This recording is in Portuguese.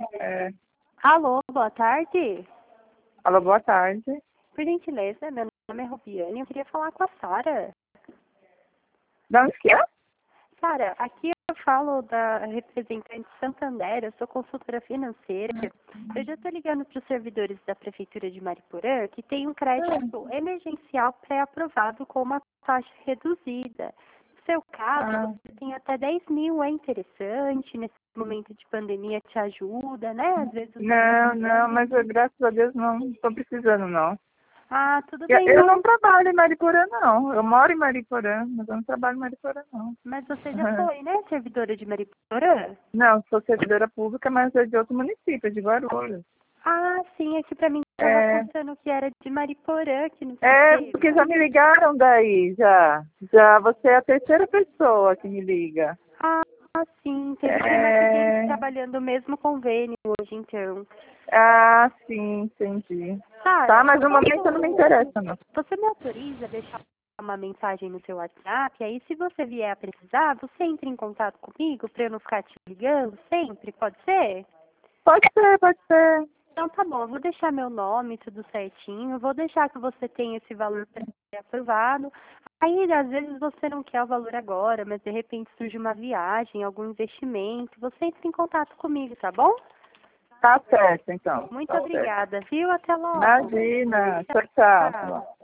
É. Alô, boa tarde. Alô, boa tarde. Por gentileza, meu nome é Rubiane, eu queria falar com a Sara. De onde que é? Sara, aqui eu falo da representante Santander, eu sou consultora financeira. Eu já estou ligando para os servidores da Prefeitura de Mariporã, que tem um crédito emergencial pré-aprovado com uma taxa reduzida. No seu caso, você tem até 10 mil, é interessante, nesse momento de pandemia te ajuda, né? Às vezes você Não, mas graças a Deus não estou precisando, não. Ah, tudo Eu, bem, eu mas, não trabalho em Mariporã, não. Eu moro em Mariporã, mas eu não trabalho em Mariporã, não. mas você já foi, né, servidora de Mariporã? Não, sou servidora pública, mas é de outro município, de Guarulhos. Ah, sim, aqui pra mim estava É, contando que era de Mariporã aqui no porque sistema. já me ligaram daí, já. Já você é a terceira pessoa que me liga. Ah, sim, tem mais gente É... trabalhando o mesmo convênio hoje, então. Ah, sim, entendi. Tá, Sara, mas no momento não me interessa, não. você me autoriza a deixar uma mensagem no seu WhatsApp? Aí, se você vier a precisar, você entra em contato comigo para eu não ficar te ligando sempre, pode ser? Pode ser, pode ser. Então tá bom, eu vou deixar meu nome, tudo certinho, vou deixar que você tenha esse valor pré-aprovado. Aí, às vezes, você não quer o valor agora, mas de repente surge uma viagem, algum investimento, você entra em contato comigo, tá bom? Tá certo, então. Muito Tá certo. obrigada, viu? Até logo. Imagina. Tchau, tchau. Tchau.